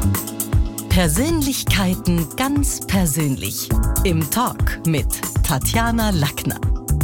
Persönlichkeiten ganz persönlich. Im Talk mit Tatjana Lackner.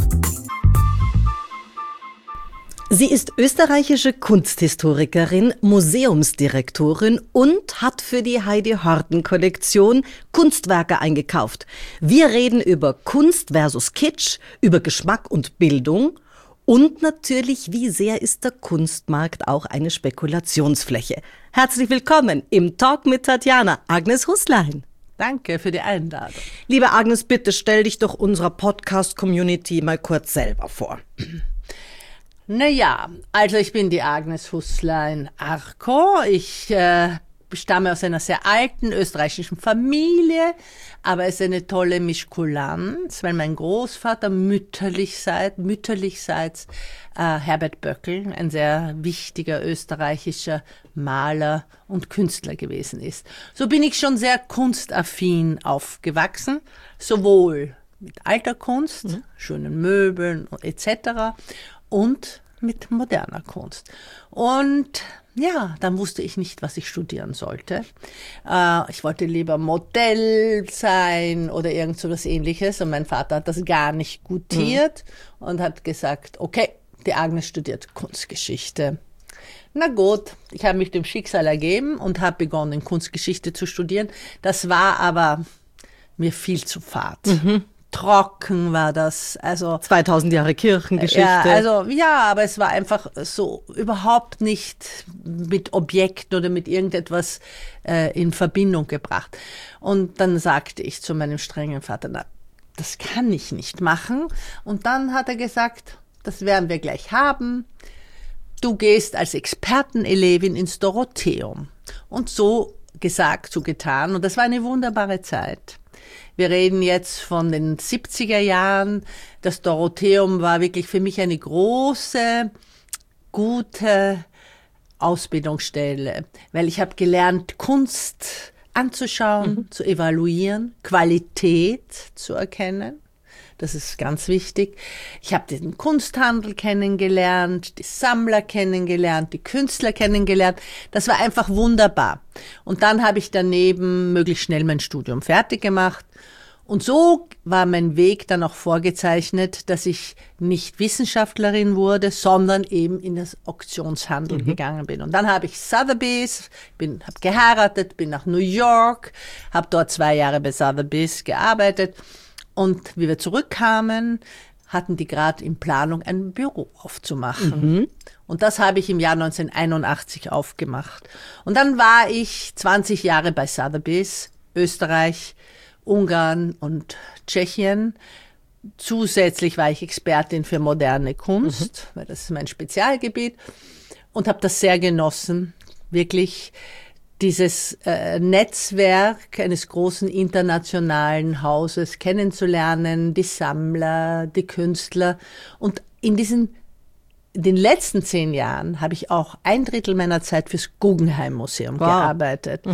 Sie ist österreichische Kunsthistorikerin, Museumsdirektorin und hat für die Heidi-Horten-Kollektion Kunstwerke eingekauft. Wir reden über Kunst versus Kitsch, über Geschmack und Bildung und natürlich, wie sehr ist der Kunstmarkt auch eine Spekulationsfläche. Herzlich willkommen im Talk mit Tatjana, Agnes Hußlein. Danke für die Einladung. Liebe Agnes, bitte stell dich doch unserer Podcast-Community mal kurz selber vor. Naja, also ich bin die Agnes Hußlein-Arco. Ich stamme aus einer sehr alten österreichischen Familie, aber es ist eine tolle Mischkulanz, weil mein Großvater mütterlichseits Herbert Böckel, ein sehr wichtiger österreichischer Maler und Künstler gewesen ist. So bin ich schon sehr kunstaffin aufgewachsen, sowohl mit alter Kunst, schönen Möbeln etc., und mit moderner Kunst. Und ja, dann wusste ich nicht, was ich studieren sollte. Ich wollte lieber Modell sein oder irgend so was Ähnliches. Und mein Vater hat das gar nicht gutiert und hat gesagt, okay, die Agnes studiert Kunstgeschichte. Na gut, ich habe mich dem Schicksal ergeben und habe begonnen, Kunstgeschichte zu studieren. Das war aber mir viel zu fad. Trocken war das, also 2000 Jahre Kirchengeschichte. Ja, aber es war einfach so überhaupt nicht mit Objekten oder mit irgendetwas in Verbindung gebracht. Und dann sagte ich zu meinem strengen Vater, na, das kann ich nicht machen. Und dann hat er gesagt, das werden wir gleich haben. Du gehst als Expertenelevin ins Dorotheum. Und so gesagt, so getan. Und das war eine wunderbare Zeit. Wir reden jetzt von den 70er Jahren. Das Dorotheum war wirklich für mich eine große, gute Ausbildungsstelle, weil ich habe gelernt, Kunst anzuschauen, zu evaluieren, Qualität zu erkennen. Das ist ganz wichtig. Ich habe den Kunsthandel kennengelernt, die Sammler kennengelernt, die Künstler kennengelernt. Das war einfach wunderbar. Und dann habe ich daneben möglichst schnell mein Studium fertig gemacht. Und so war mein Weg dann auch vorgezeichnet, dass ich nicht Wissenschaftlerin wurde, sondern eben in das Auktionshandel gegangen bin. Und dann habe ich Sotheby's, habe geheiratet, bin nach New York, habe dort 2 Jahre bei Sotheby's gearbeitet. Und wie wir zurückkamen, hatten die gerade in Planung, ein Büro aufzumachen. Und das habe ich im Jahr 1981 aufgemacht. Und dann war ich 20 Jahre bei Sotheby's, Österreich, Ungarn und Tschechien. Zusätzlich war ich Expertin für moderne Kunst, weil das ist mein Spezialgebiet. Und habe das sehr genossen, wirklich dieses Netzwerk eines großen internationalen Hauses kennenzulernen, die Sammler, die Künstler. Und in den letzten 10 Jahren habe ich auch 1/3 meiner Zeit fürs Guggenheim Museum gearbeitet.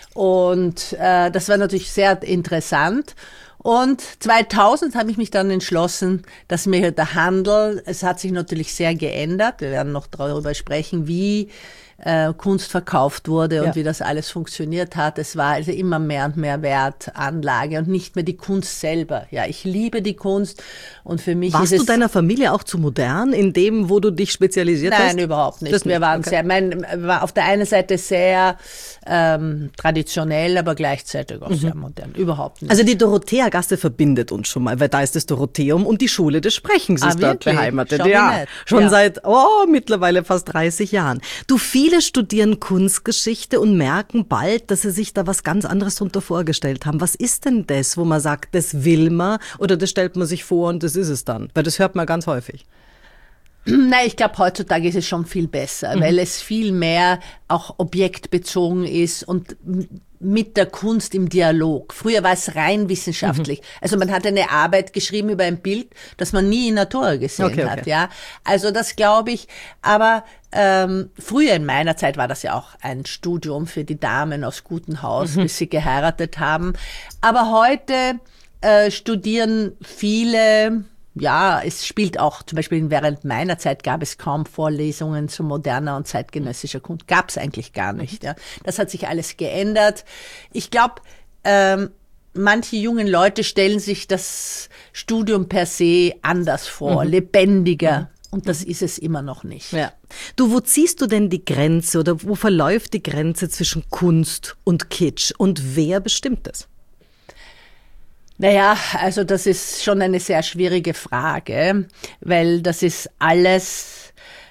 Und das war natürlich sehr interessant. Und 2000 habe ich mich dann entschlossen, dass mir der Handel, es hat sich natürlich sehr geändert. Wir werden noch darüber sprechen, wie Kunst verkauft wurde und wie das alles funktioniert hat. Es war also immer mehr und mehr Wertanlage und nicht mehr die Kunst selber. Ja, ich liebe die Kunst und für mich Warst du deiner Familie auch zu modern in dem, wo du dich spezialisiert hast? Nein, überhaupt nicht. Wir waren war auf der einen Seite sehr traditionell, aber gleichzeitig auch sehr modern. Überhaupt nicht. Also die Dorothea-Gasse verbindet uns schon mal, weil da ist das Dorotheum und die Schule des Sprechens ist dort beheimatet. Schon seit mittlerweile fast 30 Jahren. Viele studieren Kunstgeschichte und merken bald, dass sie sich da was ganz anderes drunter vorgestellt haben. Was ist denn das, wo man sagt, das will man oder das stellt man sich vor und das ist es dann? Weil das hört man ganz häufig. Nein, ich glaube, heutzutage ist es schon viel besser, weil es viel mehr auch objektbezogen ist und mit der Kunst im Dialog. Früher war es rein wissenschaftlich. Also man hat eine Arbeit geschrieben über ein Bild, das man nie in Natura gesehen hat. Ja, also das glaube ich. Aber früher in meiner Zeit war das ja auch ein Studium für die Damen aus gutem Haus, bis sie geheiratet haben. Aber heute studieren viele ja, es spielt auch, zum Beispiel während meiner Zeit gab es kaum Vorlesungen zu moderner und zeitgenössischer Kunst. Gab es eigentlich gar nicht. Ja. Das hat sich alles geändert. Ich glaube, manche jungen Leute stellen sich das Studium per se anders vor, lebendiger. Und das ist es immer noch nicht. Ja. Du, wo ziehst du denn die Grenze oder wo verläuft die Grenze zwischen Kunst und Kitsch? Und wer bestimmt das? Naja, also das ist schon eine sehr schwierige Frage, weil das ist alles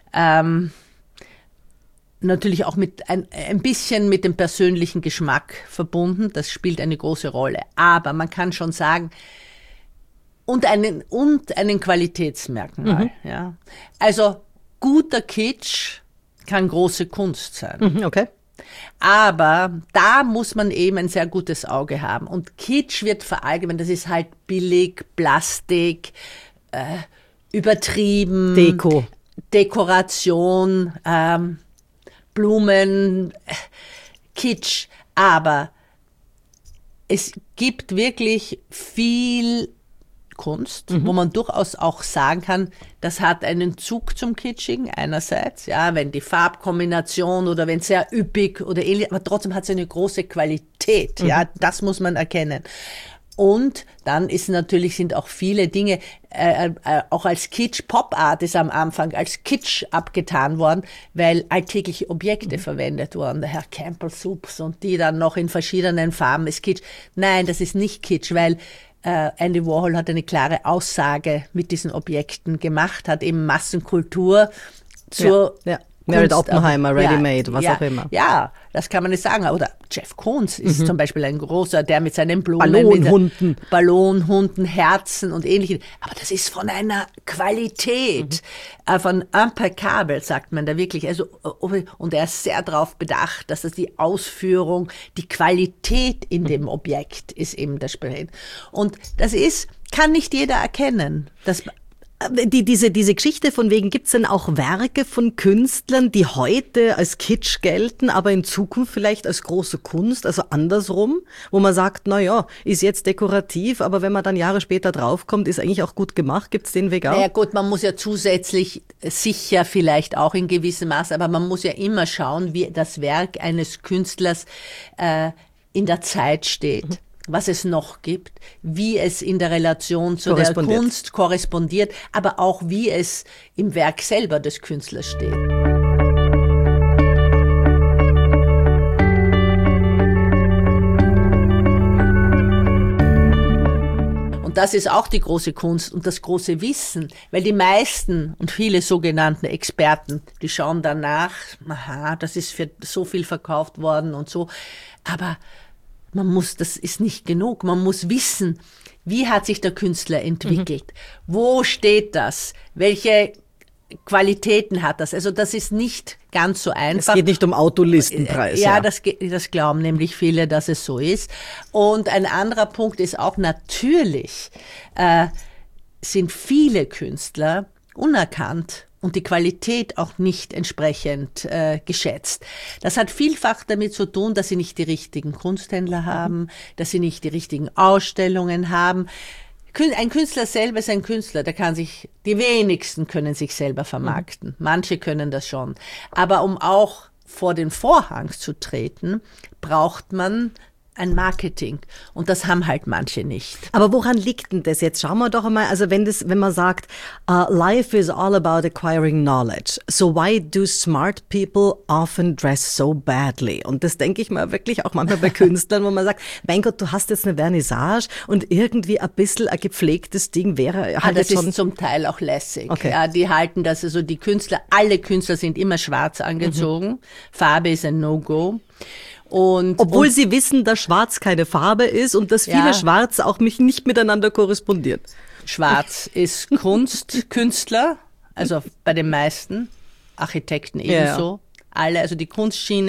natürlich auch mit ein bisschen mit dem persönlichen Geschmack verbunden. Das spielt eine große Rolle. Aber man kann schon sagen, und einen Qualitätsmerkmal. Ja. Also guter Kitsch kann große Kunst sein. Okay. Aber da muss man eben ein sehr gutes Auge haben. Und Kitsch wird verallgemeinert, das ist halt billig, Plastik, übertrieben. Deko. Dekoration, Blumen, Kitsch. Aber es gibt wirklich viel Kunst, wo man durchaus auch sagen kann, das hat einen Zug zum Kitschigen einerseits, ja, wenn die Farbkombination oder wenn es sehr üppig oder ähnlich, aber trotzdem hat es eine große Qualität, ja, das muss man erkennen. Und dann sind auch viele Dinge, auch als Kitsch, Pop-Art ist am Anfang als Kitsch abgetan worden, weil alltägliche Objekte verwendet wurden. Der Herr Campbell Soups und die dann noch in verschiedenen Farben ist Kitsch. Nein, das ist nicht Kitsch, weil Andy Warhol hat eine klare Aussage mit diesen Objekten gemacht, hat eben Massenkultur zur Meredith Oppenheimer, Ready-Made, was auch immer. Ja, das kann man nicht sagen. Oder Jeff Koons ist zum Beispiel ein großer, der mit seinen Blumen, Ballonhunden, Herzen und Ähnlichem. Aber das ist von einer Qualität, von impeccable, sagt man da wirklich. Also, und er ist sehr darauf bedacht, dass das die Ausführung, die Qualität in dem Objekt ist eben das Sprech. Und das kann nicht jeder erkennen. Diese Geschichte von wegen, gibt's denn auch Werke von Künstlern, die heute als Kitsch gelten, aber in Zukunft vielleicht als große Kunst, also andersrum, wo man sagt, na ja, ist jetzt dekorativ, aber wenn man dann Jahre später draufkommt, ist eigentlich auch gut gemacht. Gibt's den Weg auch? Ja gut, man muss ja zusätzlich sicher vielleicht auch in gewissem Maß, aber man muss ja immer schauen, wie das Werk eines Künstlers in der Zeit steht. Was es noch gibt, wie es in der Relation zu der Kunst korrespondiert, aber auch wie es im Werk selber des Künstlers steht. Und das ist auch die große Kunst und das große Wissen, weil die meisten und viele sogenannten Experten, die schauen danach, aha, das ist für so viel verkauft worden und so, aber das ist nicht genug. Man muss wissen, wie hat sich der Künstler entwickelt? Wo steht das? Welche Qualitäten hat das? Also das ist nicht ganz so einfach. Es geht nicht um Autolistenpreis. Ja, das glauben nämlich viele, dass es so ist. Und ein anderer Punkt ist auch natürlich, sind viele Künstler unerkannt und die Qualität auch nicht entsprechend geschätzt. Das hat vielfach damit zu tun, dass sie nicht die richtigen Kunsthändler haben, dass sie nicht die richtigen Ausstellungen haben. Ein Künstler selber ist ein Künstler, die wenigsten können sich selber vermarkten. Manche können das schon. Aber um auch vor den Vorhang zu treten, braucht man ein Marketing. Und das haben halt manche nicht. Aber woran liegt denn das jetzt? Schauen wir doch einmal, also wenn man sagt, life is all about acquiring knowledge. So why do smart people often dress so badly? Und das denke ich mal wirklich auch manchmal bei Künstlern, wo man sagt, mein Gott, du hast jetzt eine Vernissage und irgendwie ein bisschen ein gepflegtes Ding wäre halt das jetzt schon. Ist zum Teil auch lässig. Okay. Ja, die halten das, also alle Künstler sind immer schwarz angezogen. Farbe ist ein No-Go. Obwohl sie wissen, dass Schwarz keine Farbe ist und dass viele Schwarz auch nicht miteinander korrespondiert. Schwarz ist Kunst, Künstler, also bei den meisten, Architekten ebenso. Alle, also die Kunstschiene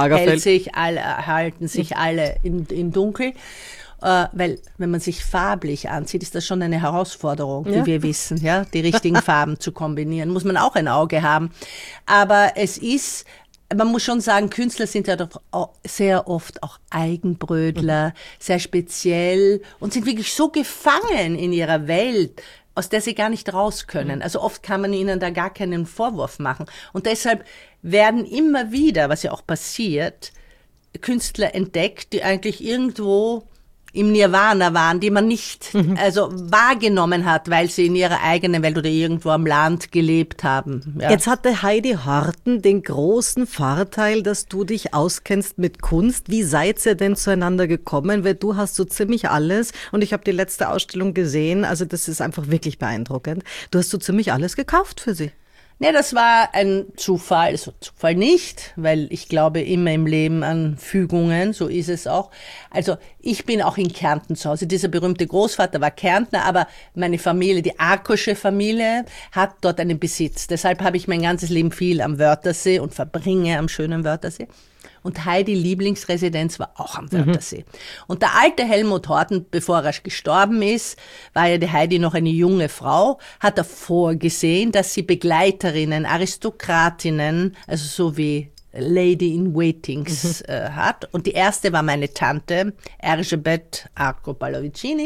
halten sich alle in Dunkel. Weil wenn man sich farblich anzieht, ist das schon eine Herausforderung, wie wir wissen, ja, die richtigen Farben zu kombinieren. Muss man auch ein Auge haben. Aber man muss schon sagen, Künstler sind ja doch auch sehr oft auch Eigenbrötler, sehr speziell und sind wirklich so gefangen in ihrer Welt. aus der sie gar nicht raus können. Also oft kann man ihnen da gar keinen Vorwurf machen. Und deshalb werden immer wieder, was ja auch passiert, Künstler entdeckt, die eigentlich irgendwo im Nirvana waren, die man nicht also wahrgenommen hat, weil sie in ihrer eigenen Welt oder irgendwo am Land gelebt haben. Ja. Jetzt hatte Heidi Horten den großen Vorteil, dass du dich auskennst mit Kunst. Wie seid ihr denn zueinander gekommen? Weil du hast so ziemlich alles und ich habe die letzte Ausstellung gesehen, also das ist einfach wirklich beeindruckend. Du hast so ziemlich alles gekauft für sie. Nee, das war ein Zufall, also Zufall nicht, weil ich glaube immer im Leben an Fügungen, so ist es auch. Also ich bin auch in Kärnten zu Hause. Dieser berühmte Großvater war Kärntner, aber meine Familie, die Arkosche Familie, hat dort einen Besitz. Deshalb habe ich mein ganzes Leben viel am Wörthersee und verbringe am schönen Wörthersee. Und Heidi Lieblingsresidenz war auch am Wörthersee. Und der alte Helmut Horten, bevor er gestorben ist, war ja die Heidi noch eine junge Frau, hat er vorgesehen, dass sie Begleiterinnen, Aristokratinnen, also so wie Lady in Waitings hat. Und die erste war meine Tante, Erzsébet Arco Pallavicini.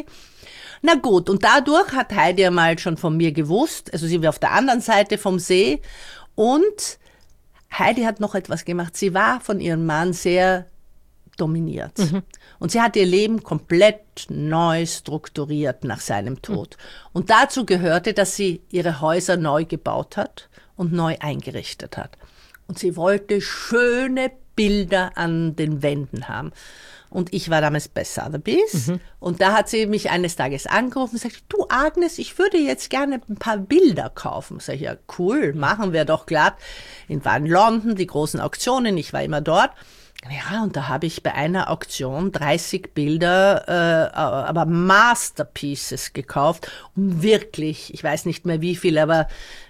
Na gut, und dadurch hat Heidi einmal schon von mir gewusst, also sie war auf der anderen Seite vom See und Heidi hat noch etwas gemacht. Sie war von ihrem Mann sehr dominiert. Und sie hat ihr Leben komplett neu strukturiert nach seinem Tod. Und dazu gehörte, dass sie ihre Häuser neu gebaut hat und neu eingerichtet hat. Und sie wollte schöne Bilder an den Wänden haben. Und ich war damals bei Sotheby's. Und da hat sie mich eines Tages angerufen und gesagt, du Agnes, ich würde jetzt gerne ein paar Bilder kaufen. Sag ich, ja cool, machen wir doch glatt. War in London, die großen Auktionen, ich war immer dort. Ja, und da habe ich bei einer Auktion 30 Bilder, aber Masterpieces gekauft. Um wirklich, ich weiß nicht mehr wie viel, aber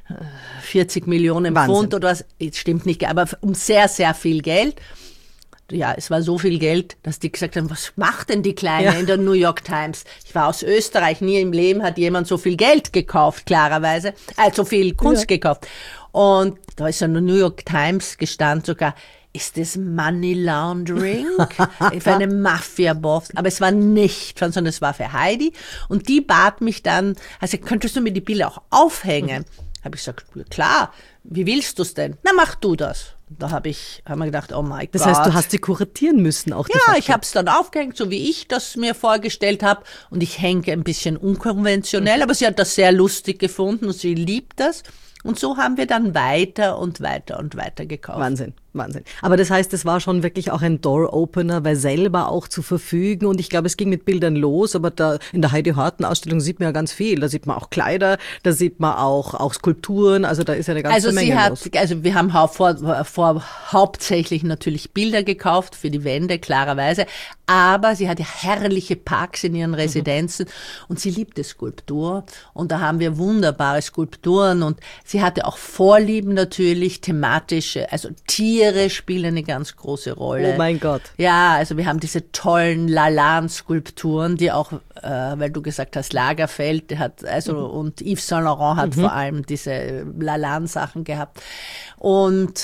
40 Millionen Pfund oder was, stimmt nicht, aber um sehr, sehr viel Geld. Ja, es war so viel Geld, dass die gesagt haben, was macht denn die Kleine in der New York Times? Ich war aus Österreich, nie im Leben hat jemand so viel Geld gekauft, klarerweise, so viel Kunst gekauft. Und da ist in der New York Times gestanden sogar, ist das Money Laundering? Für eine Mafia-Boss. Aber es war nicht, sondern es war für Heidi. Und die bat mich dann, also könntest du mir die Bilder auch aufhängen? Habe ich gesagt, ja, klar, wie willst du es denn? Na, mach du das. Da haben wir gedacht, oh mein Gott. Das heißt, du hast sie kuratieren müssen auch. Ja, ich habe es dann aufgehängt, so wie ich das mir vorgestellt habe. Und ich hänge ein bisschen unkonventionell, aber sie hat das sehr lustig gefunden und sie liebt das. Und so haben wir dann weiter und weiter und weiter gekauft. Wahnsinn. Aber das heißt, es war schon wirklich auch ein Door-Opener, weil selber auch zu verfügen. Und ich glaube, es ging mit Bildern los, aber da in der Heidi Horten-Ausstellung sieht man ja ganz viel. Da sieht man auch Kleider, da sieht man auch Skulpturen. Also da ist ja eine ganze Menge los. Also wir haben hauptsächlich natürlich Bilder gekauft für die Wände, klarerweise. Aber sie hat ja herrliche Parks in ihren Residenzen und sie liebte Skulptur. Und da haben wir wunderbare Skulpturen und sie hatte auch Vorlieben natürlich, thematische, also Tiere spielen eine ganz große Rolle. Oh mein Gott. Ja, also wir haben diese tollen Lalanne-Skulpturen, die auch, weil du gesagt hast, Lagerfeld hat, und Yves Saint Laurent hat vor allem diese Lalanne-Sachen gehabt. Und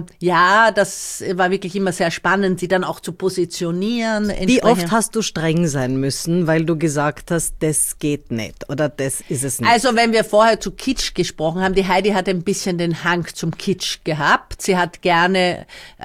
das war wirklich immer sehr spannend, sie dann auch zu positionieren. Wie oft hast du streng sein müssen, weil du gesagt hast, das geht nicht oder das ist es nicht? Also wenn wir vorher zu Kitsch gesprochen haben, die Heidi hat ein bisschen den Hang zum Kitsch gehabt. Sie hat gerne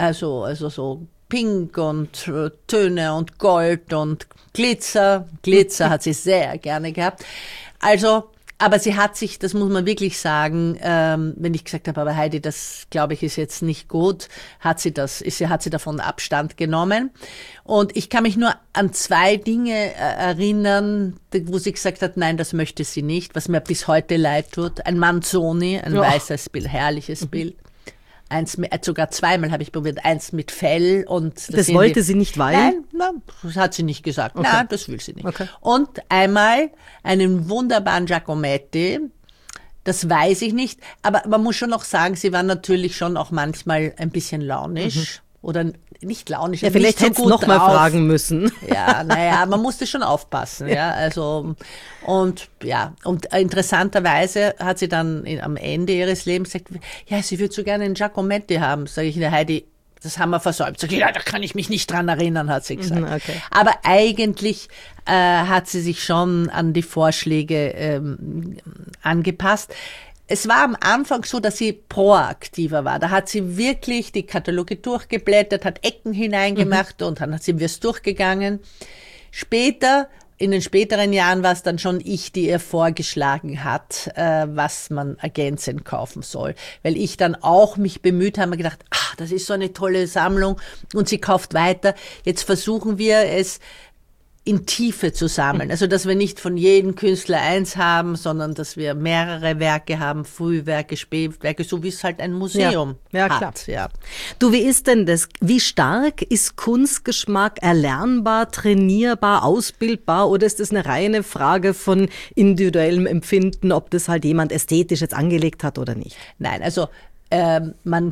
so Pink und Töne und Gold und Glitzer. Glitzer hat sie sehr gerne gehabt. Also, aber sie hat sich, das muss man wirklich sagen, wenn ich gesagt habe, aber Heidi, das glaube ich ist jetzt nicht gut, hat sie davon Abstand genommen. Und ich kann mich nur an 2 Dinge erinnern, wo sie gesagt hat, nein, das möchte sie nicht, was mir bis heute leid tut. Ein Manzoni, ein weißes Bild, herrliches Bild. Sogar zweimal habe ich probiert, eins mit Fell und das wollte sie nicht, weil? Nein, das hat sie nicht gesagt. Okay. Nein, das will sie nicht. Okay. Und einmal einen wunderbaren Giacometti, das weiß ich nicht, aber man muss schon noch sagen, sie war natürlich schon auch manchmal ein bisschen launisch. Oder nicht launisch. Ja, vielleicht hättest du noch mal fragen müssen. Ja, man musste schon aufpassen. Ja, also, und interessanterweise hat sie dann am Ende ihres Lebens gesagt, ja, sie würde so gerne einen Giacometti haben. Sag ich, Heidi, das haben wir versäumt. Sag ich, ja, da kann ich mich nicht dran erinnern, hat sie gesagt. Okay. Aber eigentlich hat sie sich schon an die Vorschläge angepasst. Es war am Anfang so, dass sie proaktiver war. Da hat sie wirklich die Kataloge durchgeblättert, hat Ecken hineingemacht und dann sind wir es durchgegangen. Später, in den späteren Jahren war es dann schon ich, die ihr vorgeschlagen hat, was man ergänzend kaufen soll. Weil ich dann auch mich bemüht habe, gedacht, das ist so eine tolle Sammlung und sie kauft weiter. Jetzt versuchen wir es in Tiefe zu sammeln. Also, dass wir nicht von jedem Künstler eins haben, sondern dass wir mehrere Werke haben, Frühwerke, Spätwerke, so wie es halt ein Museum hat. Klar. Ja. Du, wie ist denn das? Wie stark ist Kunstgeschmack erlernbar, trainierbar, ausbildbar oder ist das eine reine Frage von individuellem Empfinden, ob das halt jemand ästhetisch jetzt angelegt hat oder nicht? Nein, also man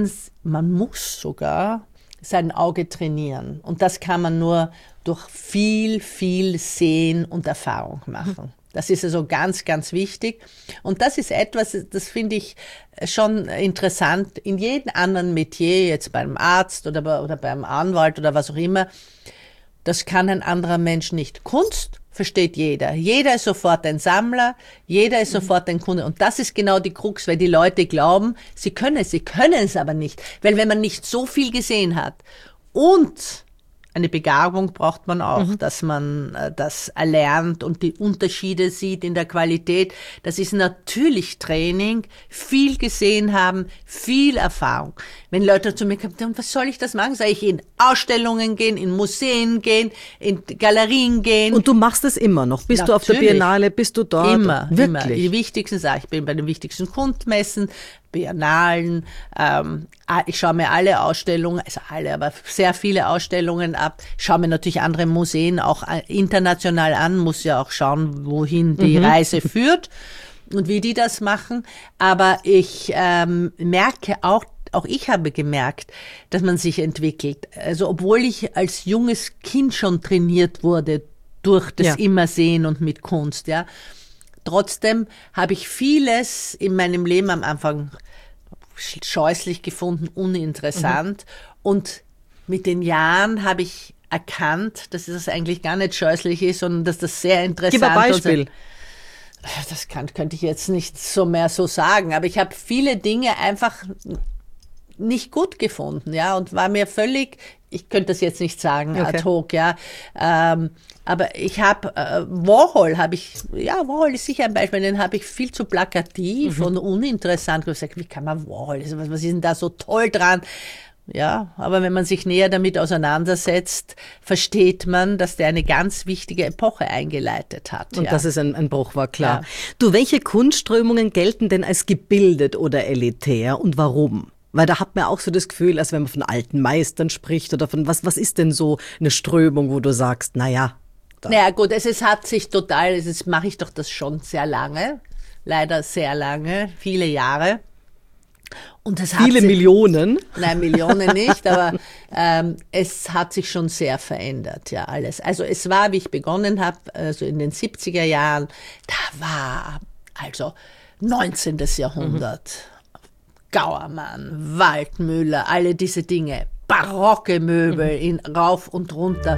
muss sogar sein Auge trainieren. Und das kann man nur durch viel, viel Sehen und Erfahrung machen. Das ist also ganz, ganz wichtig. Und das ist etwas, das finde ich schon interessant. In jedem anderen Metier, jetzt beim Arzt oder beim Anwalt oder was auch immer, das kann ein anderer Mensch nicht. Kunst versteht jeder. Jeder ist sofort ein Sammler, jeder ist sofort ein Kunde. Und das ist genau die Krux, weil die Leute glauben, sie können es aber nicht. Weil wenn man nicht so viel gesehen hat und eine Begabung braucht man auch, dass man das erlernt und die Unterschiede sieht in der Qualität. Das ist natürlich Training, viel gesehen haben, viel Erfahrung. Wenn Leute zu mir kommen, was soll ich das machen? Soll ich in Ausstellungen gehen, in Museen gehen, in Galerien gehen? Und du machst es immer noch? Bist du auf der Biennale? Bist du dort? Immer, wirklich? Immer. Die wichtigsten Sachen. Ich bin bei den wichtigsten Kunstmessen, Biennalen. Ich schaue mir alle Ausstellungen, also alle, aber sehr viele Ausstellungen ab. Schaue mir natürlich andere Museen auch international an, muss ja auch schauen, wohin die Reise führt und wie die das machen. Aber ich merke auch ich habe gemerkt, dass man sich entwickelt. Also obwohl ich als junges Kind schon trainiert wurde durch das Immersehen und mit Kunst, ja. Trotzdem habe ich vieles in meinem Leben am Anfang scheußlich gefunden, uninteressant. Und mit den Jahren habe ich erkannt, dass das eigentlich gar nicht scheußlich ist, sondern dass das sehr interessant ist. Gib ein Beispiel. Das könnte ich jetzt nicht so mehr so sagen, aber ich habe viele Dinge einfach nicht gut gefunden, ja, und war mir völlig, ich könnte das jetzt nicht sagen, ad hoc, ja, aber ich habe, Warhol ist sicher ein Beispiel, den habe ich viel zu plakativ und uninteressant gesagt, wie kann man Warhol, was ist denn da so toll dran? Ja, aber wenn man sich näher damit auseinandersetzt, versteht man, dass der eine ganz wichtige Epoche eingeleitet hat. Und dass es ein Bruch war, klar. Ja. Du, welche Kunstströmungen gelten denn als gebildet oder elitär und warum? Weil da hat man auch so das Gefühl, als wenn man von alten Meistern spricht oder von was ist denn so eine Strömung, wo du sagst, naja. Naja gut, es hat sich total, das mache ich doch das schon sehr lange, leider sehr lange, viele Jahre. Und das viele Millionen? Nein, Millionen nicht, aber es hat sich schon sehr verändert, ja, alles. Also es war, wie ich begonnen habe, also in den 70er Jahren, da war also 19. Jahrhundert. Gauermann, Waldmüller, alle diese Dinge, barocke Möbel in rauf und runter.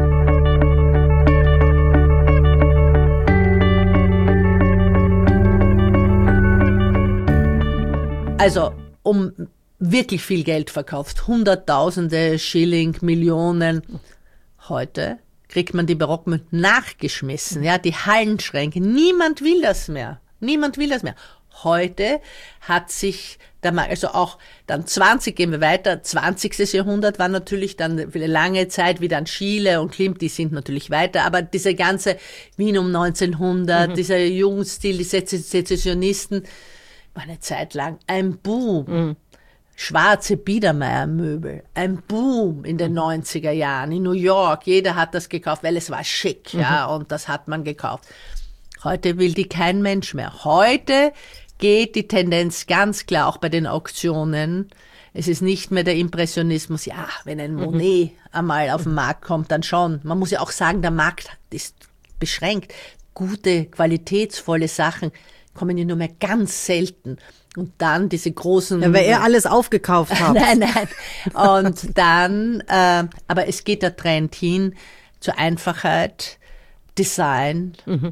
Also um wirklich viel Geld verkauft, Hunderttausende Schilling, Millionen. Heute kriegt man die Barockmöbel nachgeschmissen, ja, die Hallenschränke. Niemand will das mehr. Heute hat sich also auch dann gehen wir weiter, 20. Jahrhundert war natürlich dann für eine lange Zeit wie dann Schiele und Klimt, die sind natürlich weiter, aber diese ganze Wien um 1900, dieser Jugendstil, die Sezessionisten, war eine Zeit lang ein Boom. Schwarze Biedermeier-Möbel, ein Boom in den 90er Jahren in New York, jeder hat das gekauft, weil es war schick, ja, und das hat man gekauft. Heute will die kein Mensch mehr. Heute geht die Tendenz ganz klar auch bei den Auktionen. Es ist nicht mehr der Impressionismus. Ja, wenn ein Monet einmal auf den Markt kommt, dann schon. Man muss ja auch sagen, der Markt ist beschränkt. Gute, qualitätsvolle Sachen kommen ja nur mehr ganz selten. Und dann diese großen... Ja, weil ihr alles aufgekauft habt. Nein. Und dann, aber es geht der Trend hin zur Einfachheit, Design,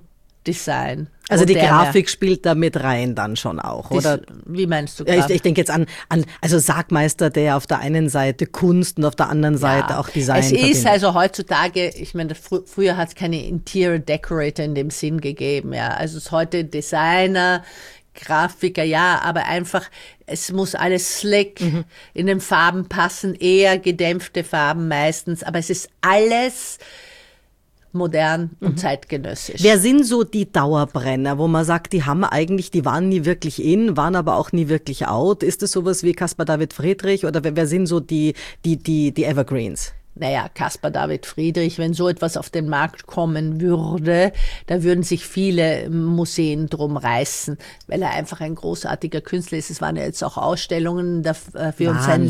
Design. Also die moderne. Grafik spielt da mit rein dann schon auch, oder? Wie meinst du Ja, gerade? ich denke jetzt an also Sargmeister, der auf der einen Seite Kunst und auf der anderen Seite auch Design Es ist verbindet. also heutzutage, ich meine, früher hat es keine Interior Decorator in dem Sinn gegeben, ja. Also es ist heute Designer, Grafiker, ja, aber einfach, es muss alles slick in den Farben passen, eher gedämpfte Farben meistens, aber es ist alles modern und zeitgenössisch. Wer sind so die Dauerbrenner, wo man sagt, die waren nie wirklich in, waren aber auch nie wirklich out? Ist es sowas wie Caspar David Friedrich oder wer sind so die Evergreens? Naja, Caspar David Friedrich, wenn so etwas auf den Markt kommen würde, da würden sich viele Museen drum reißen, weil er einfach ein großartiger Künstler ist. Es waren ja jetzt auch Ausstellungen dafür und sein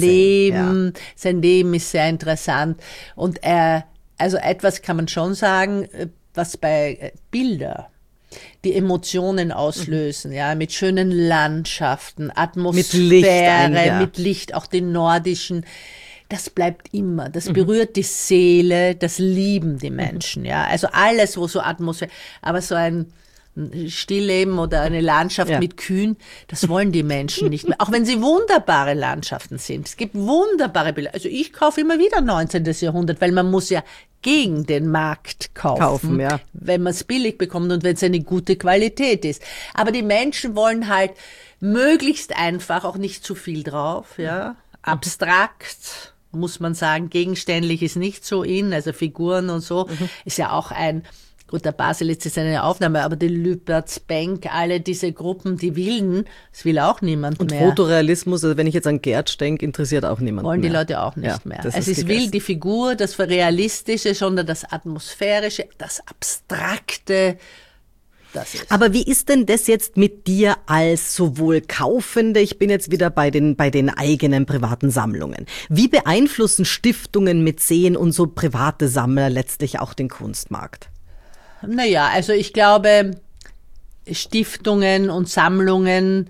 Leben ist sehr interessant. Und also etwas kann man schon sagen, was bei Bilder die Emotionen auslösen, ja, mit schönen Landschaften, Atmosphäre, mit Licht, auch den nordischen. Das bleibt immer, das berührt die Seele, das lieben die Menschen, ja. Also alles, wo so Atmosphäre, aber so ein Stillleben oder eine Landschaft mit Kühen, das wollen die Menschen nicht mehr. Auch wenn sie wunderbare Landschaften sind. Es gibt wunderbare Bilder. Also ich kaufe immer wieder 19. Jahrhundert, weil man muss ja gegen den Markt kaufen wenn man es billig bekommt und wenn es eine gute Qualität ist. Aber die Menschen wollen halt möglichst einfach, auch nicht zu viel drauf, ja. Abstrakt, muss man sagen, gegenständlich ist nicht so in, also Figuren und so, ist ja auch gut, der Baselitz ist eine Aufnahme, aber die Lüpertz, Benck, alle diese Gruppen, die Wilden, das will auch niemand und mehr. Und Fotorealismus, also wenn ich jetzt an Gerd denke, interessiert auch niemand wollen mehr. Die Leute auch nicht mehr. Es ist will die Figur, das Realistische, sondern das Atmosphärische, das Abstrakte. Aber wie ist denn das jetzt mit dir als sowohl Kaufende, ich bin jetzt wieder bei den eigenen privaten Sammlungen. Wie beeinflussen Stiftungen, Mäzen und so private Sammler letztlich auch den Kunstmarkt? Naja, also ich glaube, Stiftungen und Sammlungen,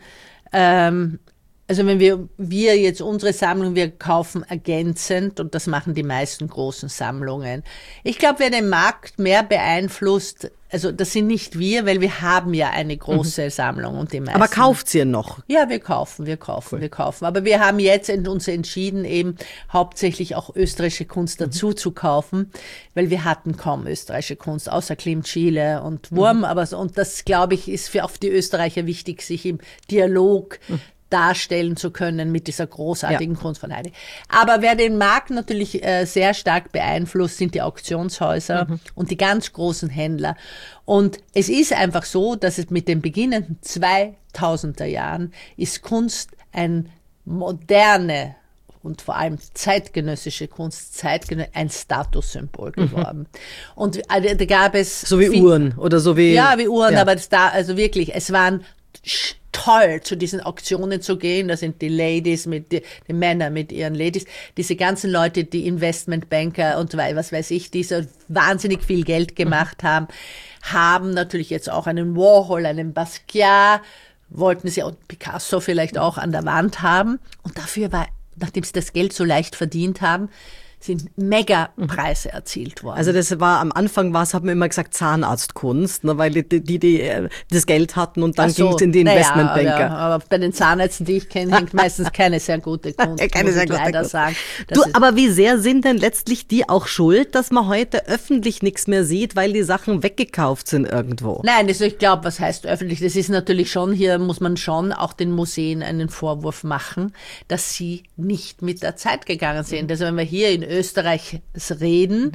also wenn wir jetzt unsere Sammlung, wir kaufen ergänzend und das machen die meisten großen Sammlungen. Ich glaube, wer den Markt mehr beeinflusst, also das sind nicht wir, weil wir haben ja eine große Sammlung und die meisten. Aber kauft ihr noch? Ja, wir kaufen. Aber wir haben jetzt uns entschieden, eben hauptsächlich auch österreichische Kunst dazu zu kaufen, weil wir hatten kaum österreichische Kunst, außer Klimt, Schiele und Wurm. Und das, glaube ich, ist für auch die Österreicher wichtig, sich im Dialog darstellen zu können mit dieser großartigen Kunst von Heidi. Aber wer den Markt natürlich sehr stark beeinflusst, sind die Auktionshäuser und die ganz großen Händler. Und es ist einfach so, dass es mit den beginnenden 2000er Jahren ist Kunst ein moderne und vor allem zeitgenössische Kunst, ein Statussymbol geworden. Und da gab es... So wie Uhren oder so wie... Ja, wie Uhren, aber also wirklich, es waren toll, zu diesen Auktionen zu gehen. Da sind die Ladies die Männer mit ihren Ladies, diese ganzen Leute, die Investmentbanker und was weiß ich, die so wahnsinnig viel Geld gemacht haben natürlich jetzt auch einen Warhol, einen Basquiat, wollten sie und Picasso vielleicht auch an der Wand haben. Und dafür nachdem sie das Geld so leicht verdient haben, sind Mega-Preise erzielt worden. Also das war, am Anfang hat man immer gesagt Zahnarztkunst, ne, weil die das Geld hatten und dann ging es in die Investmentbanker. Ja, aber bei den Zahnärzten, die ich kenne, hängt meistens keine sehr gute Kunst, keine muss sehr ich gute leider Kunst. sagen. Aber wie sehr sind denn letztlich die auch schuld, dass man heute öffentlich nichts mehr sieht, weil die Sachen weggekauft sind irgendwo? Nein, also ich glaube, was heißt öffentlich? Das ist natürlich schon, hier muss man schon auch den Museen einen Vorwurf machen, dass sie nicht mit der Zeit gegangen sind. Also wenn wir hier in Österreich reden,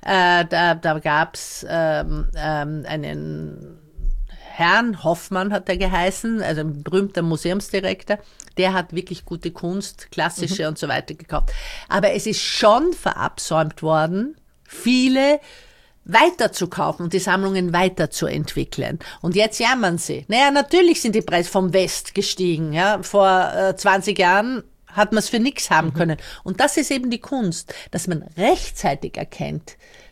da gab's einen Herrn Hoffmann, hat er geheißen, also ein berühmter Museumsdirektor, der hat wirklich gute Kunst, klassische und so weiter gekauft. Aber es ist schon verabsäumt worden, viele weiter zu kaufen und die Sammlungen weiterzuentwickeln. Und jetzt jammern sie. Naja, natürlich sind die Preise vom West gestiegen. Ja. Vor 20 Jahren hat man es für nichts haben können. Und das ist eben die Kunst, dass man rechtzeitig erkennt,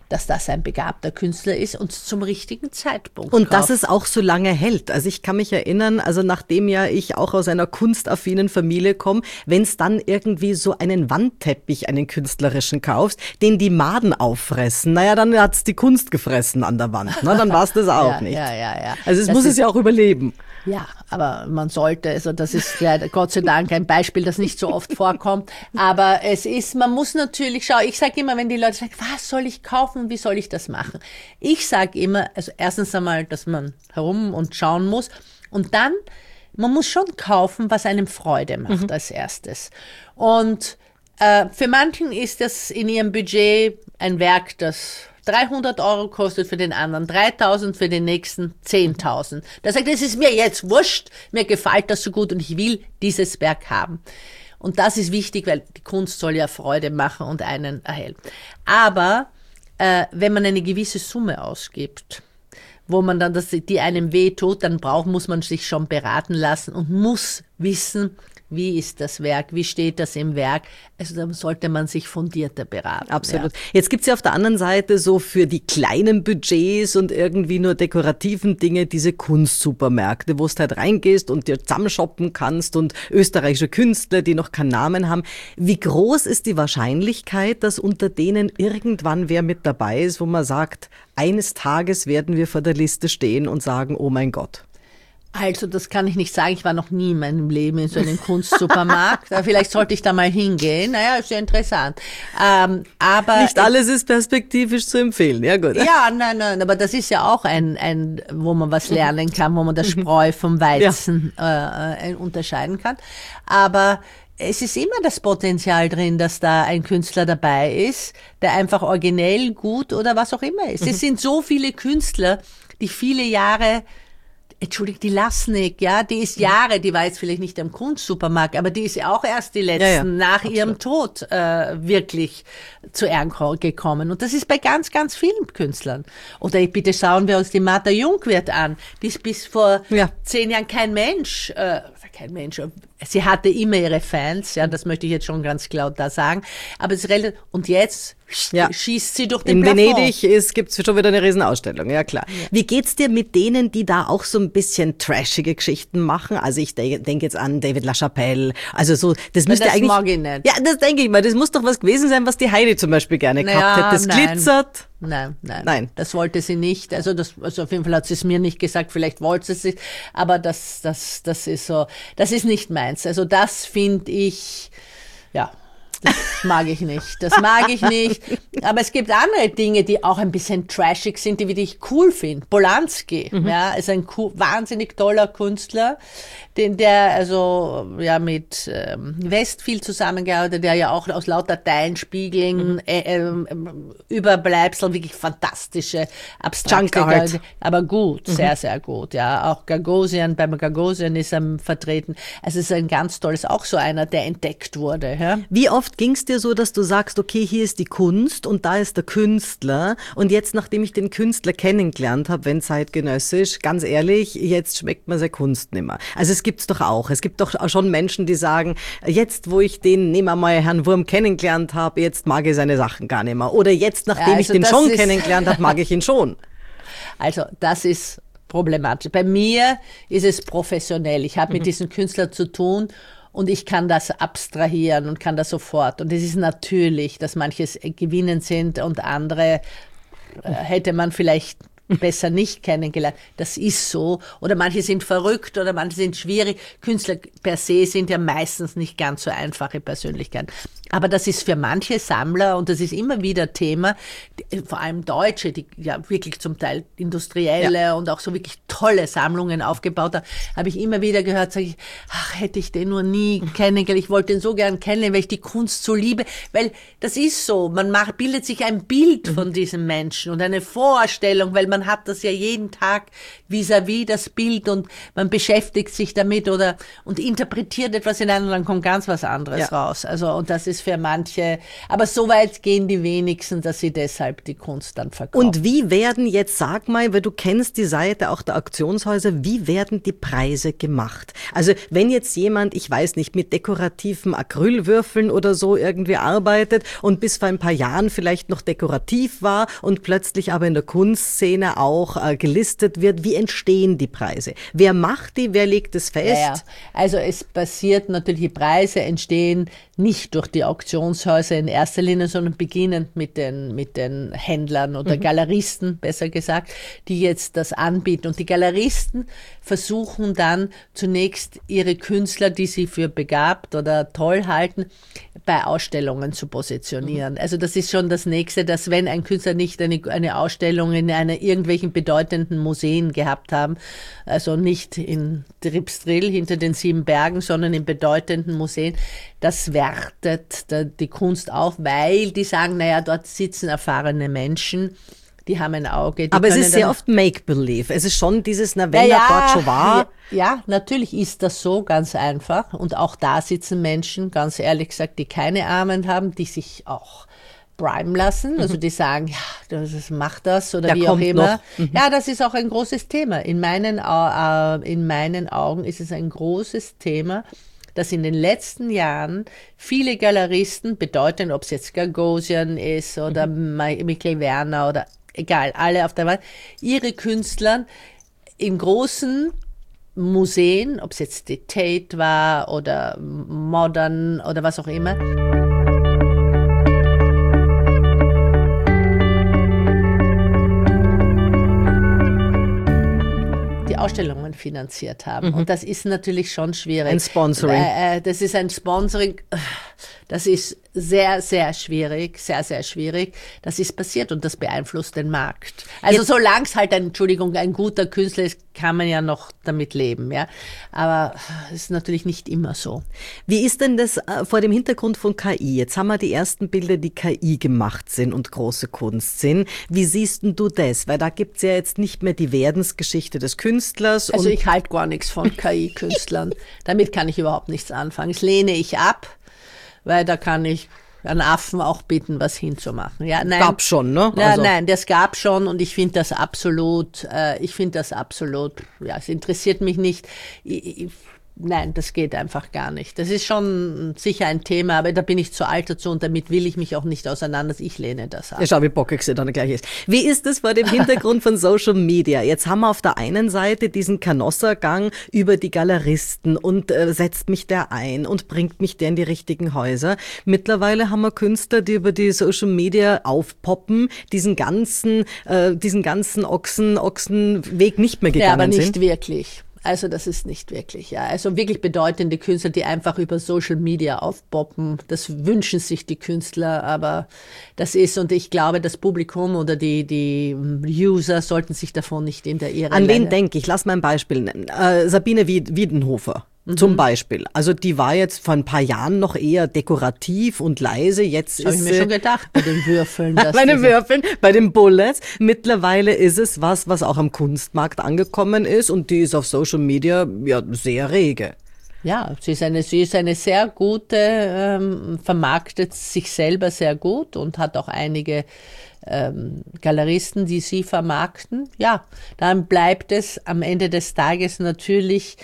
dass das ein begabter Künstler ist und zum richtigen Zeitpunkt Und kauft. dass es auch so lange hält. Also ich kann mich erinnern, also nachdem ja ich auch aus einer kunstaffinen Familie komme, wenn es dann irgendwie so einen Wandteppich, einen künstlerischen kaufst, den die Maden auffressen, naja, dann hat's die Kunst gefressen an der Wand. Na, dann war's das auch nicht. Ja. Also es Das muss ist- es ja auch überleben. Ja, aber man sollte, also das ist leider Gott sei Dank ein Beispiel, das nicht so oft vorkommt. Aber man muss natürlich schauen, ich sage immer, wenn die Leute sagen, was soll ich kaufen und wie soll ich das machen? Ich sage immer, also erstens einmal, dass man herum und schauen muss und dann, man muss schon kaufen, was einem Freude macht als erstes. Und für manchen ist das in ihrem Budget ein Werk, das 300 Euro kostet, für den anderen 3.000, für den nächsten 10.000. Da sagt er, es ist mir jetzt wurscht, mir gefällt das so gut und ich will dieses Werk haben. Und das ist wichtig, weil die Kunst soll ja Freude machen und einen erhellen. Aber wenn man eine gewisse Summe ausgibt, wo man dann, die einem wehtut, dann muss man sich schon beraten lassen und muss wissen, wie ist das Werk, wie steht das im Werk. Also dann sollte man sich fundierter beraten. Absolut. Ja. Jetzt gibt's ja auf der anderen Seite so für die kleinen Budgets und irgendwie nur dekorativen Dinge diese Kunstsupermärkte, wo du halt reingehst und dir zusammenshoppen kannst und österreichische Künstler, die noch keinen Namen haben. Wie groß ist die Wahrscheinlichkeit, dass unter denen irgendwann wer mit dabei ist, wo man sagt, eines Tages werden wir vor der Liste stehen und sagen, oh mein Gott. Also das kann ich nicht sagen. Ich war noch nie in meinem Leben in so einem Kunstsupermarkt. Vielleicht sollte ich da mal hingehen. Naja, ist ja interessant. Aber Nicht alles ist perspektivisch zu empfehlen. Ja gut. ja, nein, aber das ist ja auch ein wo man was lernen kann, wo man das Spreu vom Weizen unterscheiden kann. Aber es ist immer das Potenzial drin, dass da ein Künstler dabei ist, der einfach originell gut oder was auch immer ist. Es sind so viele Künstler, die viele Jahre, Entschuldigung, die Lasnik, ja, die ist Jahre, die war jetzt vielleicht nicht im Kunstsupermarkt, aber die ist ja auch erst die letzten nach ihrem Tod wirklich zu Ehren gekommen. Und das ist bei ganz, ganz vielen Künstlern. Oder bitte schauen wir uns die Martha Jungwirth an. Die ist bis vor 10 Jahren kein Mensch, sie hatte immer ihre Fans, ja, das möchte ich jetzt schon ganz klar da sagen. Aber es ist relativ, und jetzt schießt sie durch den Plafond. In Venedig gibt's schon wieder eine Riesenausstellung, ja klar. Ja. Wie geht's dir mit denen, die da auch so ein bisschen trashige Geschichten machen? Also ich denke jetzt an David LaChapelle, also so, das müsste eigentlich... Das mag ich nicht. Ja, das denke ich mal, das muss doch was gewesen sein, was die Heidi zum Beispiel gerne gehabt hätte. Das glitzert. Nein. Das wollte sie nicht. Also auf jeden Fall hat sie es mir nicht gesagt. Vielleicht wollte sie es, aber das ist so. Das ist nicht meins. Also das finde ich, ja. Das mag ich nicht. Aber es gibt andere Dinge, die auch ein bisschen trashig sind, die ich cool finde. Polanski, ja, ist ein wahnsinnig toller Künstler, der also ja mit Westfield zusammengearbeitet, der ja auch aus lauter Teilenspiegeln Überbleibsel, wirklich fantastische abstrakte, aber gut, sehr, sehr gut. Ja, auch Gagosian, beim Gagosian ist er vertreten. Also es ist ein ganz tolles, auch so einer, der entdeckt wurde. Ja? Wie oft ging es dir so, dass du sagst, okay, hier ist die Kunst und da ist der Künstler und jetzt, nachdem ich den Künstler kennengelernt habe, wenn zeitgenössisch, ganz ehrlich, jetzt schmeckt mir seine Kunst nimmer. Also es gibt's doch auch. Es gibt doch auch schon Menschen, die sagen, jetzt, wo ich den, nehmen wir mal Herrn Wurm kennengelernt habe, jetzt mag ich seine Sachen gar nicht mehr. Oder jetzt, nachdem ich den schon kennengelernt habe, mag ich ihn schon. Also das ist problematisch. Bei mir ist es professionell. Ich habe mit diesen Künstlern zu tun. Und ich kann das abstrahieren und kann das sofort. Und es ist natürlich, dass manches gewinnend sind und andere hätte man vielleicht besser nicht kennengelernt. Das ist so. Oder manche sind verrückt oder manche sind schwierig. Künstler per se sind ja meistens nicht ganz so einfache Persönlichkeiten. Aber das ist für manche Sammler, und das ist immer wieder Thema, vor allem Deutsche, die ja wirklich zum Teil industrielle und auch so wirklich tolle Sammlungen aufgebaut haben, habe ich immer wieder gehört, sage ich, ach, hätte ich den nur nie kennengelernt. Ich wollte den so gern kennenlernen, weil ich die Kunst so liebe. Weil das ist so, man bildet sich ein Bild von diesem Menschen und eine Vorstellung, weil man man hat das ja jeden Tag vis-à-vis das Bild und man beschäftigt sich damit und interpretiert etwas hinein und dann kommt ganz was anderes raus. Also, und das ist für manche, aber so weit gehen die wenigsten, dass sie deshalb die Kunst dann verkaufen. Und wie werden jetzt, sag mal, weil du kennst die Seite auch der Auktionshäuser, wie werden die Preise gemacht? Also wenn jetzt jemand, ich weiß nicht, mit dekorativen Acrylwürfeln oder so irgendwie arbeitet und bis vor ein paar Jahren vielleicht noch dekorativ war und plötzlich aber in der Kunstszene auch gelistet wird, wie entstehen die Preise? Wer macht die, wer legt es fest? Ja, also es passiert natürlich, die Preise entstehen nicht durch die Auktionshäuser in erster Linie, sondern beginnend mit den Händlern oder Galeristen, besser gesagt, die jetzt das anbieten. Und die Galeristen versuchen dann zunächst ihre Künstler, die sie für begabt oder toll halten, bei Ausstellungen zu positionieren. Also das ist schon das Nächste, dass wenn ein Künstler nicht eine Ausstellung in irgendwelchen bedeutenden Museen gehabt haben, also nicht in Tripsdrill hinter den 7 Bergen, sondern in bedeutenden Museen, das wertet die Kunst auf, weil die sagen, naja, dort sitzen erfahrene Menschen, die haben ein Auge. Aber es ist sehr oft Make-Believe. Es ist schon dieses, wenn er dort schon war. Ja, natürlich ist das so, ganz einfach. Und auch da sitzen Menschen, ganz ehrlich gesagt, die keine Armen haben, die sich auch primen lassen. Also die sagen, ja, das macht das oder wie auch immer. Ja, das ist auch ein großes Thema. In meinen Augen ist es ein großes Thema, dass in den letzten Jahren viele Galeristen, bedeutend, ob es jetzt Gagosian ist oder Michael Werner oder egal, alle auf der Welt, ihre Künstler in großen Museen, ob es jetzt die Tate war oder Modern oder was auch immer, Ausstellungen finanziert haben. Und das ist natürlich schon schwierig. Ein Sponsoring. Das ist ein Sponsoring, das ist sehr, sehr schwierig, sehr, sehr schwierig. Das ist passiert und das beeinflusst den Markt. Also solange es halt ein guter Künstler ist, kann man ja noch damit leben, ja. Aber es ist natürlich nicht immer so. Wie ist denn das vor dem Hintergrund von KI? Jetzt haben wir die ersten Bilder, die KI gemacht sind und große Kunst sind. Wie siehst denn du das? Weil da gibt's ja jetzt nicht mehr die Werdensgeschichte des Künstlers. Also ich halte gar nichts von KI-Künstlern. Damit kann ich überhaupt nichts anfangen. Das lehne ich ab, weil da kann ich einen Affen auch bitten, was hinzumachen. Ja, nein. Gab schon, ne? Ja, also. Nein, das gab schon und ich finde das absolut, ja, es interessiert mich nicht. Nein, das geht einfach gar nicht. Das ist schon sicher ein Thema, aber da bin ich zu alt dazu und damit will ich mich auch nicht auseinandersetzen. Ich lehne das ab. Ja, schau, wie bockig sie dann gleich ist. Wie ist es vor dem Hintergrund von Social Media? Jetzt haben wir auf der einen Seite diesen Canossa-Gang über die Galeristen und setzt mich der ein und bringt mich der in die richtigen Häuser. Mittlerweile haben wir Künstler, die über die Social Media aufpoppen, diesen ganzen Ochsenweg nicht mehr gegangen sind. Ja, aber nicht wirklich. Also das ist nicht wirklich, ja. Also wirklich bedeutende Künstler, die einfach über Social Media aufpoppen, das wünschen sich die Künstler, aber das ist, und ich glaube, das Publikum oder die User sollten sich davon nicht in der Irre An wen denke ich? Lass mal ein Beispiel nennen. Sabine Wiedenhofer. Zum Beispiel. Also die war jetzt vor ein paar Jahren noch eher dekorativ und leise. Jetzt habe ich mir schon gedacht bei den Würfeln. Bei den Würfeln, bei den Bullets. Mittlerweile ist es was auch am Kunstmarkt angekommen ist und die ist auf Social Media ja sehr rege. Ja, sie ist eine sehr gute, vermarktet sich selber sehr gut und hat auch einige Galeristen, die sie vermarkten. Ja, dann bleibt es am Ende des Tages natürlich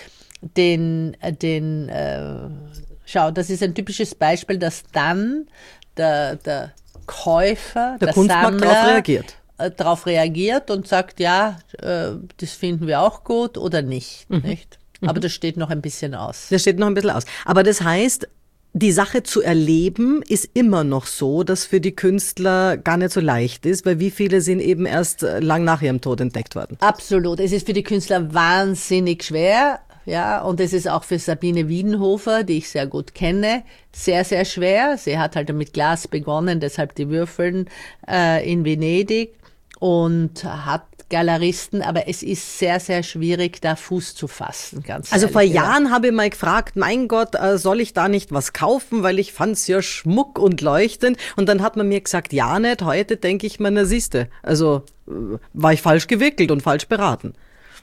schau, das ist ein typisches Beispiel, dass dann der Käufer, der Kunstmarkt Sammler darauf reagiert und sagt, ja, das finden wir auch gut oder nicht. Nicht? Aber das steht noch ein bisschen aus. Das steht noch ein bisschen aus. Aber das heißt, die Sache zu erleben ist immer noch so, dass für die Künstler gar nicht so leicht ist, weil wie viele sind eben erst lang nach ihrem Tod entdeckt worden. Absolut. Es ist für die Künstler wahnsinnig schwer. Ja, und es ist auch für Sabine Wiedenhofer, die ich sehr gut kenne, sehr, sehr schwer. Sie hat halt mit Glas begonnen, deshalb die Würfeln in Venedig. und hat Galeristen, aber es ist sehr, sehr schwierig, da Fuß zu fassen, ganz Also ehrlich vor gesagt. Jahren habe ich mal gefragt, mein Gott, soll ich da nicht was kaufen, weil ich fand's ja schmuck und leuchtend. Und dann hat man mir gesagt, ja nicht, heute denke ich mir, na siehste, also war ich falsch gewickelt und falsch beraten.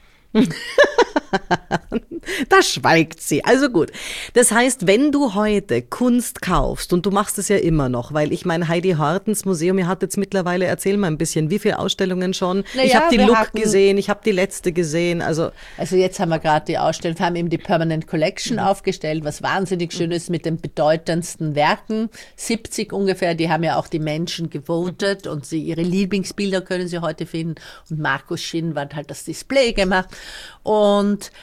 Da schweigt sie. Also gut. Das heißt, wenn du heute Kunst kaufst, und du machst es ja immer noch, weil ich meine, Heidi Hortens Museum, ihr hattet jetzt mittlerweile, erzähl mal ein bisschen, wie viele Ausstellungen schon? Naja, ich habe die wir Look hatten- gesehen, ich habe die letzte gesehen, also Also jetzt haben wir gerade die Ausstellung, wir haben eben die Permanent Collection aufgestellt, was wahnsinnig schön ist mit den bedeutendsten Werken, 70 ungefähr, die haben ja auch die Menschen gewotet und ihre Lieblingsbilder können sie heute finden und Markus Schinn hat halt das Display gemacht und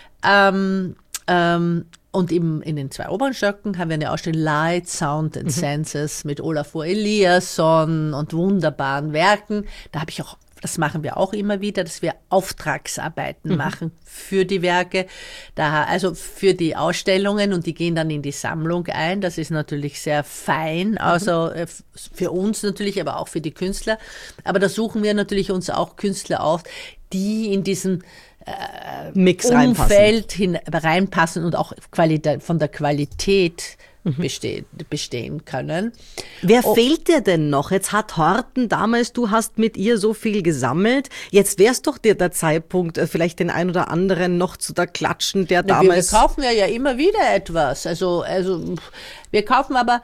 eben in den 2 oberen Stöcken haben wir eine Ausstellung Light, Sound and Senses mit Olafur Eliasson und wunderbaren Werken. Da habe ich auch, das machen wir auch immer wieder, dass wir Auftragsarbeiten machen für die Werke, also für die Ausstellungen und die gehen dann in die Sammlung ein. Das ist natürlich sehr fein, also für uns natürlich, aber auch für die Künstler. Aber da suchen wir natürlich uns auch Künstler auf, die in diesen Mix reinpassen. Umfeld reinpassen und auch von der Qualität bestehen können. Wer fehlt dir denn noch? Jetzt hat Horten damals, du hast mit ihr so viel gesammelt. Jetzt wär's doch dir der Zeitpunkt, vielleicht den ein oder anderen noch zu da klatschen, der Wir damals... kaufen ja immer wieder etwas. Also wir kaufen aber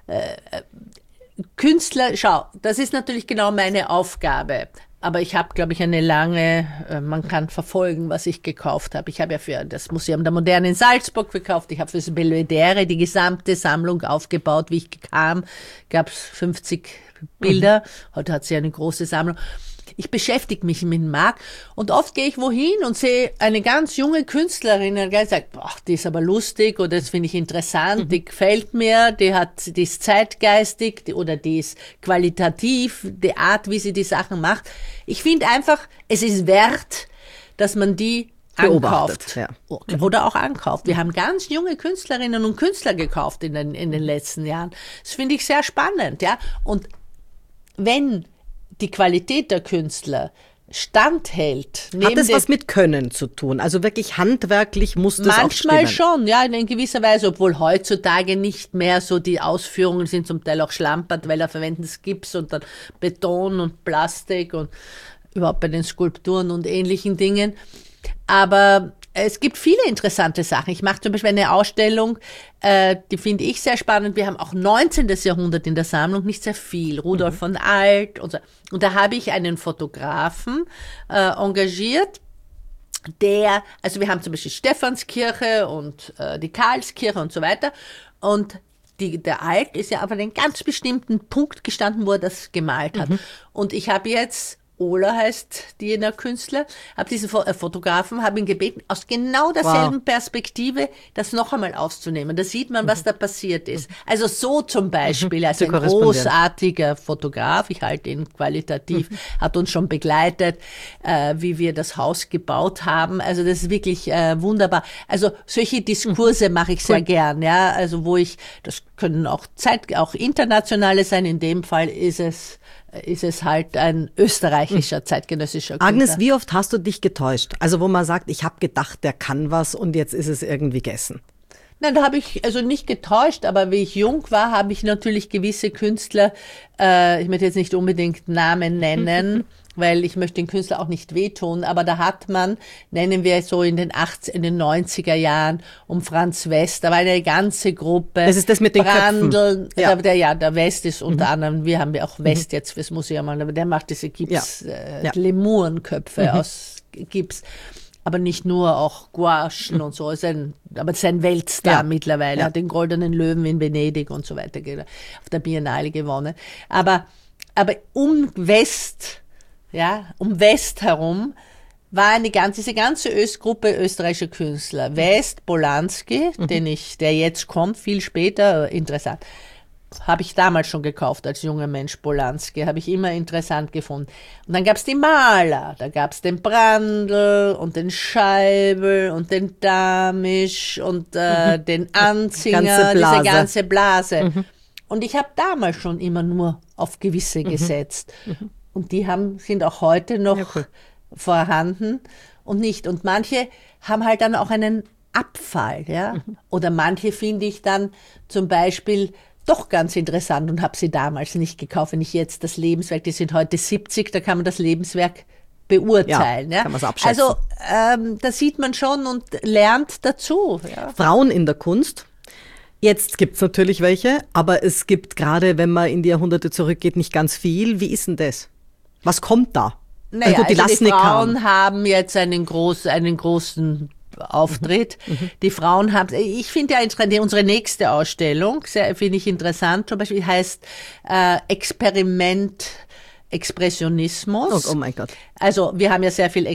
Künstler, schau, das ist natürlich genau meine Aufgabe. Aber ich habe, glaube ich, man kann verfolgen, was ich gekauft habe. Ich habe ja für das Museum der Moderne in Salzburg gekauft. Ich habe für das Belvedere die gesamte Sammlung aufgebaut. Wie ich kam, gab es 50 Bilder. Heute hat sie eine große Sammlung. Ich beschäftige mich mit dem Markt und oft gehe ich wohin und sehe eine ganz junge Künstlerin und sage, die ist aber lustig oder das finde ich interessant, die gefällt mir, die ist zeitgeistig oder die ist qualitativ, die Art, wie sie die Sachen macht. Ich finde einfach, es ist wert, dass man die ankauft. Ja. Oder auch ankauft. Wir haben ganz junge Künstlerinnen und Künstler gekauft in den letzten Jahren. Das finde ich sehr spannend, ja. Und wenn die Qualität der Künstler standhält. Hat es was mit Können zu tun? Also wirklich handwerklich muss das auch stimmen? Manchmal schon, ja, in gewisser Weise, obwohl heutzutage nicht mehr so die Ausführungen sind zum Teil auch schlampert, weil da verwenden sie Gips und dann Beton und Plastik und überhaupt bei den Skulpturen und ähnlichen Dingen. Aber es gibt viele interessante Sachen. Ich mache zum Beispiel eine Ausstellung, die finde ich sehr spannend. Wir haben auch 19. Jahrhundert in der Sammlung, nicht sehr viel. Rudolf von Alt und so. Und da habe ich einen Fotografen engagiert, also wir haben zum Beispiel Stephanskirche und die Karlskirche und so weiter. Und der Alt ist ja auf einen ganz bestimmten Punkt gestanden, wo er das gemalt hat. Und ich habe jetzt Ola heißt jener Künstler, habe diesen Fotografen, habe ihn gebeten, aus genau derselben Perspektive das noch einmal aufzunehmen. Da sieht man, was da passiert ist. Also so zum Beispiel, also ein großartiger Fotograf, ich halte ihn qualitativ, hat uns schon begleitet, wie wir das Haus gebaut haben. Also das ist wirklich wunderbar. Also solche Diskurse mache ich sehr gern, ja. Also das können auch internationale sein. In dem Fall ist es halt ein österreichischer, zeitgenössischer Künstler. Agnes, wie oft hast du dich getäuscht? Also wo man sagt, ich habe gedacht, der kann was und jetzt ist es irgendwie gegessen. Nein, da habe ich also nicht getäuscht, aber wie ich jung war, habe ich natürlich gewisse Künstler, ich möchte jetzt nicht unbedingt Namen nennen, weil ich möchte den Künstler auch nicht wehtun, aber da hat man, nennen wir so in den 90er Jahren, um Franz West, da war eine ganze Gruppe. Das ist das mit den Brandl, Köpfen. Der West ist unter anderem, wir haben ja auch West jetzt fürs Museum, aber der macht diese Lemurenköpfe aus Gips. Aber nicht nur, auch Gouachen und so. Aber es ist ein Weltstar mittlerweile. Hat den Goldenen Löwen in Venedig und so weiter auf der Biennale gewonnen. Aber um West herum war diese ganze Gruppe österreichischer Künstler. West, Polanski, der jetzt kommt, viel später, interessant. Habe ich damals schon gekauft als junger Mensch, Polanski, habe ich immer interessant gefunden. Und dann gab es die Maler, da gab es den Brandl und den Scheibel und den Damisch und den Anzinger, diese ganze Blase. Und ich habe damals schon immer nur auf gewisse gesetzt. Und die sind auch heute noch cool. vorhanden und nicht. Und manche haben halt dann auch einen Abfall, ja. Oder manche finde ich dann zum Beispiel doch ganz interessant und habe sie damals nicht gekauft. Wenn ich jetzt das Lebenswerk, die sind heute 70, da kann man das Lebenswerk beurteilen. Ja, kann man es abschätzen. Also da sieht man schon und lernt dazu. Ja. Frauen in der Kunst. Jetzt gibt's natürlich welche, aber es gibt gerade, wenn man in die Jahrhunderte zurückgeht, nicht ganz viel. Wie ist denn das? Was kommt da? Naja, gut, die Frauen haben jetzt einen großen Auftritt. Die Frauen haben, ich finde ja unsere nächste Ausstellung, finde ich interessant, zum Beispiel heißt Experiment Expressionismus. Oh mein Gott. Also wir haben ja sehr viel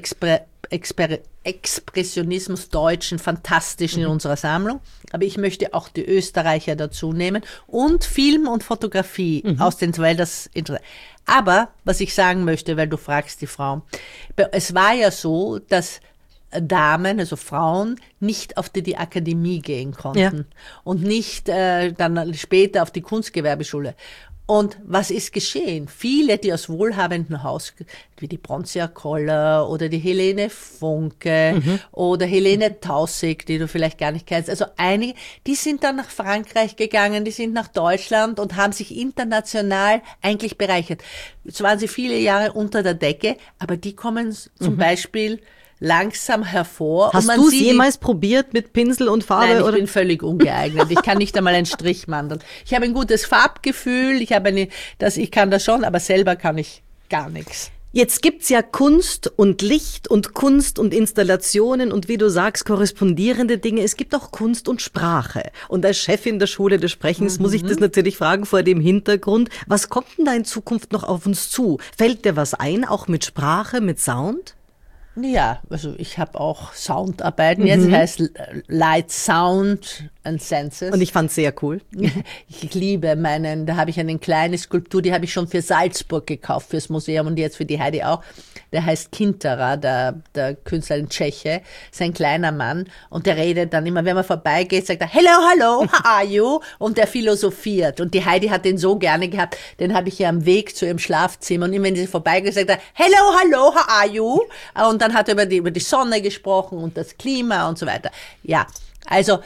Expressionismus, deutschen, fantastischen in unserer Sammlung. Aber ich möchte auch die Österreicher dazu nehmen und Film und Fotografie weil das interessant. Aber was ich sagen möchte, weil du fragst die Frau, es war ja so, dass Damen, also Frauen, nicht auf die Akademie gehen konnten und nicht dann später auf die Kunstgewerbeschule. Und was ist geschehen? Viele, die aus wohlhabendem Haus, wie die Bronzia Koller oder die Helene Funke oder Helene Taussig, die du vielleicht gar nicht kennst, also einige, die sind dann nach Frankreich gegangen, die sind nach Deutschland und haben sich international eigentlich bereichert. Jetzt waren sie viele Jahre unter der Decke, aber die kommen zum Beispiel langsam hervor. Hast du es jemals probiert mit Pinsel und Farbe? Nein, ich bin völlig ungeeignet. Ich kann nicht einmal einen Strich mandeln. Ich habe ein gutes Farbgefühl, ich kann das schon, aber selber kann ich gar nichts. Jetzt gibt's ja Kunst und Licht und Kunst und Installationen und wie du sagst, korrespondierende Dinge. Es gibt auch Kunst und Sprache. Und als Chefin der Schule des Sprechens muss ich das natürlich fragen vor dem Hintergrund. Was kommt denn da in Zukunft noch auf uns zu? Fällt dir was ein, auch mit Sprache, mit Sound? Ja, also ich habe auch Soundarbeiten jetzt, das heißt Light, Sound and Senses. Und ich fand's sehr cool. Ich liebe da habe ich eine kleine Skulptur, die habe ich schon für Salzburg gekauft, fürs Museum und jetzt für die Heidi auch. Der heißt Kintera, der Künstler, ein Tscheche, ist ein kleiner Mann und der redet dann immer, wenn man vorbeigeht, sagt er, hello, how are you? Und der philosophiert. Und die Heidi hat den so gerne gehabt, den habe ich ja am Weg zu ihrem Schlafzimmer und immer wenn sie vorbeigeht, sagt er, hello, how are you? Und dann hat er über die Sonne gesprochen und das Klima und so weiter. Ja, also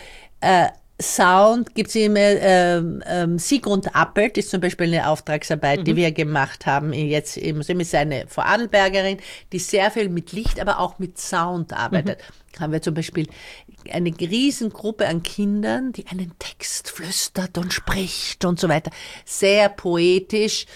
Sound gibt's immer, Sigrun Appelt ist zum Beispiel eine Auftragsarbeit, die wir gemacht haben, jetzt im Museum, ist eine Vorarlbergerin, die sehr viel mit Licht, aber auch mit Sound arbeitet. Haben wir zum Beispiel eine Riesengruppe an Kindern, die einen Text flüstert und spricht und so weiter. Sehr poetisch.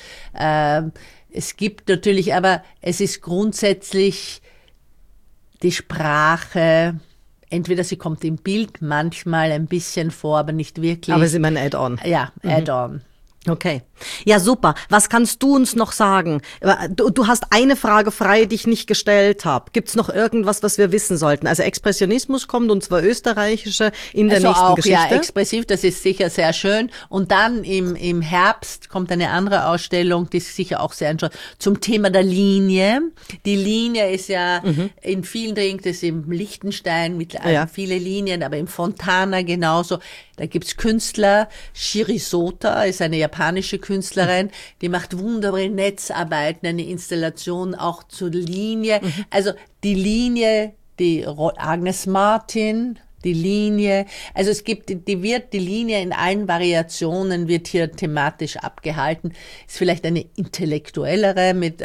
Es gibt natürlich, aber es ist grundsätzlich die Sprache, entweder sie kommt im Bild manchmal ein bisschen vor, aber nicht wirklich. Aber sie ist immer ein Add-on. Ja, Add-on. Okay. Ja, super. Was kannst du uns noch sagen? Du hast eine Frage frei, die ich nicht gestellt habe. Gibt's noch irgendwas, was wir wissen sollten? Also Expressionismus kommt, und zwar österreichische, in der nächsten Geschichte. Ja, expressiv, das ist sicher sehr schön. Und dann im Herbst kommt eine andere Ausstellung, die ist sicher auch sehr interessant, zum Thema der Linie. Die Linie ist ja in vielen Dingen, das ist im Liechtenstein mit viele Linien, aber im Fontana genauso. Da gibt's Künstler, Shiri Sota ist eine japanische Künstlerin, die macht wunderbare Netzarbeiten, eine Installation auch zur Linie. Also die Linie, die Agnes Martin, die Linie, also es gibt, die Linie in allen Variationen wird hier thematisch abgehalten. Ist vielleicht eine intellektuellere mit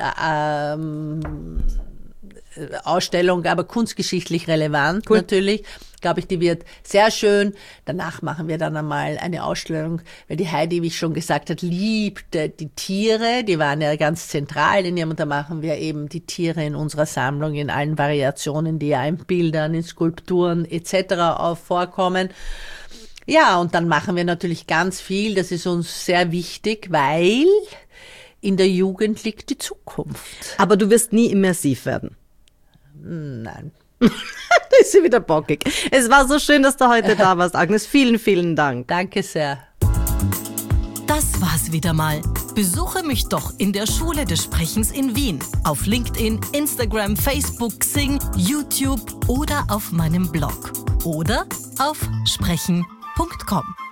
Ausstellung, aber kunstgeschichtlich relevant natürlich. Glaube ich, die wird sehr schön. Danach machen wir dann einmal eine Ausstellung, weil die Heidi, wie ich schon gesagt habe, liebt die Tiere. Die waren ja ganz zentral in ihrem, und da machen wir eben die Tiere in unserer Sammlung in allen Variationen, die ja in Bildern, in Skulpturen etc. auch vorkommen. Ja, und dann machen wir natürlich ganz viel. Das ist uns sehr wichtig, weil in der Jugend liegt die Zukunft. Aber du wirst nie immersiv werden. Nein. Da ist sie wieder bockig. Es war so schön, dass du heute da warst, Agnes. Vielen, vielen Dank. Danke sehr. Das war's wieder mal. Besuche mich doch in der Schule des Sprechens in Wien. Auf LinkedIn, Instagram, Facebook, Xing, YouTube oder auf meinem Blog. Oder auf sprechen.com.